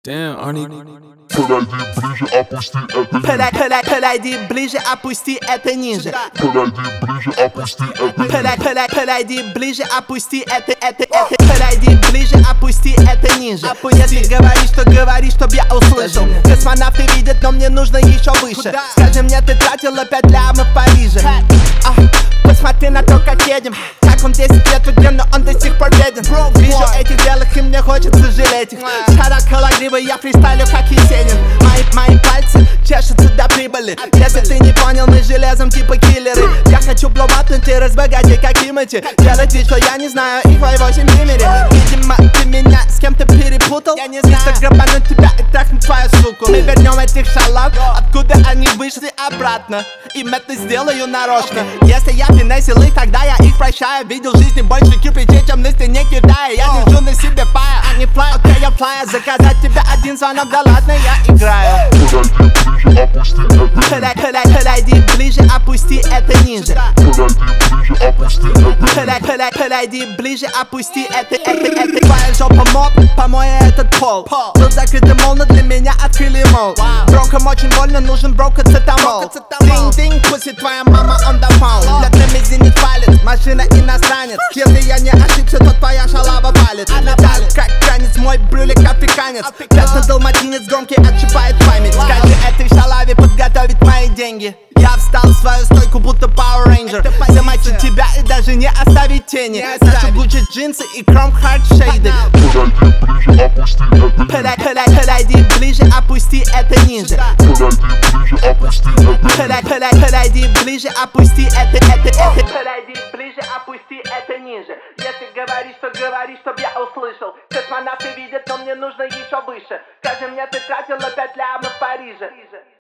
Damn, Arnie. Подойди ближе, опусти это ниже. Подойди ближе, опусти это. Подойди ближе, опусти это ниже. Если говоришь, чтоб я услышал. Космонавты видят, но мне нужно еще выше. Скажи мне, ты тратила 5 лямов в Париже. Посмотри на то, как едем. Как он 10 лет в игре, но он до сих пор беден. Вижу этих белых, и мне хочется жалеть их. Шарокологривый, я фристайлю, как Есенин. Мои пальцы чешутся до прибыли. Если ты не понял, мы железом типа киллеры. Я хочу блоуматнуть и разбогатеть, как Тимати. Делать вид, что я не знаю их в 8 мире. Видимо, ты меня с кем-то перепутал. Я не знаю, грабануть тебя и трахнуть твою суку. Мы вернем этих шалав, откуда они вышли обратно. Им это сделаю нарочно. Если я финесил их, тогда я их прощаю. Видел в жизни больше кирпичей, чем на стене Китая. Я держу на себе пая, а не флай. Окей, я флая, заказать тебе один звонок, да ладно, я играю. Подойди ближе, опусти это ниже. Подойди ближе, опусти это. Твоя жопа моп, помой этот пол. Был закрытый мол, но для меня открыли мол. Брокам очень больно, нужен брокоцетамол. Динг-динг, пусть твоя мама on the phone. Для мизинец палец, машина иностранец. Если я не ошибся, то твоя шалава палит. Так как канец, мой брюлик африканец. Пятно далматинец громкий отщипает память. Скажи этой шалаве подготовить мои деньги. Я встал в свою стойку, будто Power Ranger. Замочить тебя и даже не оставить тени. Ношу Гуччи джинсы и Chrome Heart шейды. Подойди ближе, опусти это ниже. Подойди ближе, опусти это. Подойди ближе, опусти это ниже. Если говоришь, чтоб я услышал. Космонавты видят, но мне нужно еще выше. Скажи мне, ты тратила 5 лямов в Париже.